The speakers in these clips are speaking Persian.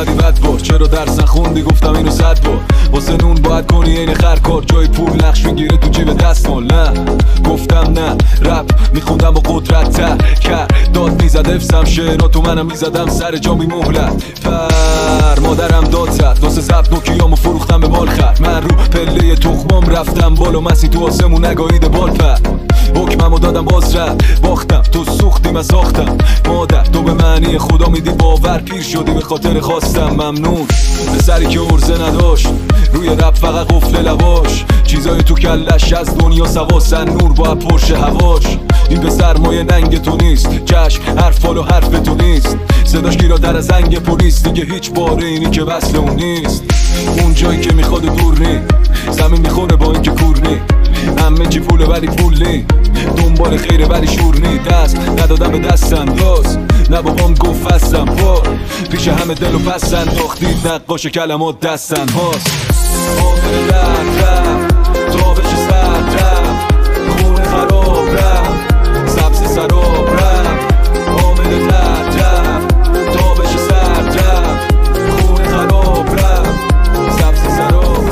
زدی بد بار، چرا درس نخوندی گفتم اینو 100 بار. واسه نون باید کنی این خر کار، جای پول نقش میگیره تو جیب دستمال. نه گفتم نه، رپ میخوندم با قدرت کرد داد میزد افسم شعراتو منم میزدم سر جا میمهلت پر. مادرم داد زد واسه زبط نوکیامو فروختم به مال خر. من رو پله تخمام رفتم بالا، مسی تو آسمون نگاهیده بال پر. حکممو دادم باز رد باختم، تو سوختی من ساختم. مادر تو به معنی خدا میدی باور، پیر شدی به خاطر خواستم. ممنون به سری که عرضه نداشت، روی رپ فقط قفل لواش. چیزای تو کلش از دنیا سواسن، نور با پرش هواش. این به سرمایه ننگ تو نیست، چشم حرف و حرف تو نیست. صداش گیرا در زنگ پلیس، دیگه هیچ باره اینی که وصل اون نیست. اون جایی که میخواد دور نی، زمین میخونه با این که کور نی. همه چی پوله ولی پول نی، دنبال خیره ولی شور نی. دست ندادم به دست انداز، نه بابام گفت هستم با پیش همه دل و پس انداختید. نقاش کلمات دستن هاست. آمر درد رفت، تابش سرد رفت، خونه خراب رفت، سبز سراب رفت. آمر درد رفت، تابش سرد رفت، خونه خراب رفت، سبز سراب.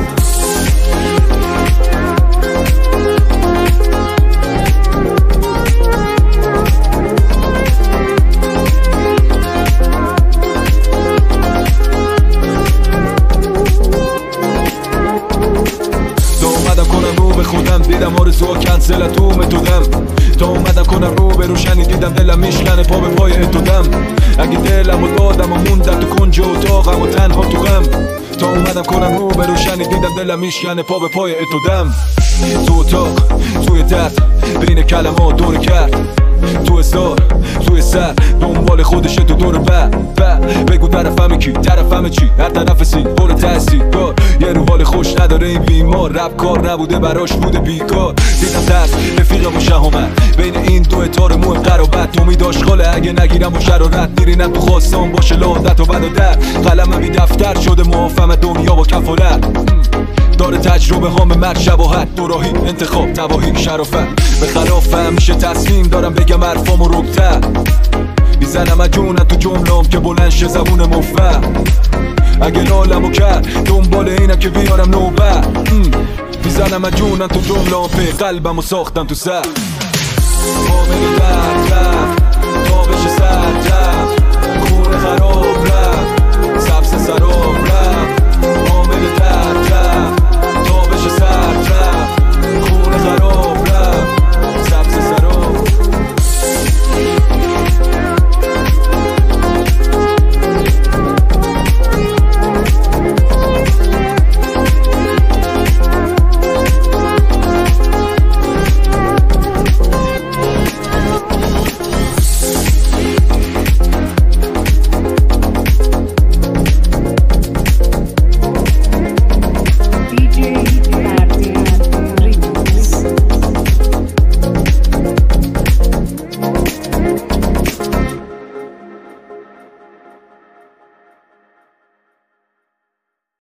خودم دیدم آرزوها کنسل تو متودم، تا اومدم کنم رو به روشنی دیدم دلم میشکنه پا به پای اتودم. اگه دلم و دادم و موندم تو کنج اتاقم و تنها تو غم، تا اومدم کنم رو به روشنی دیدم دلم میشکنه پا به پای اتودم. تو اتاق توی درد بین کلمات دور کرد، تو اصدار توی سر دنبال خودشه تو دور بگو طرفمه کی طرفمه چی، هر طرف سین پر تحصیل کار. یه رو حال خوش نداره این بیمار، رپ کار نبوده براش بوده بیکار. دیدم ترس رفیقم و شهامت بین این دو تار مو قرابت. تو میداشت خاله اگه نگیرم و شرارت، میرینم تو خواستان باشه لادت و بد و در. قلمم بی دفتر شده معافم دنیا با کفالت. داره تجربه هام مرگ شباهت، دوراهی انتخاب تباهی شرافت. به خلاف همیشه تصمیم دارم بگم حرفامو رکتر، میزنم جونم تو جملام که بلند شه زبون مفر. اگه لالمو کرد دنبال اینم که بیارم نوبر، میزنم جونم تو جملام به قلبمو ساختم تو سر. آمر درد رفت، تابش سرد رفت، خونه خراب رفت، سبز سراب رفت. آمر درد رفت، تابش سرد رفت، خونه خراب رفت، سبز سراب. DJ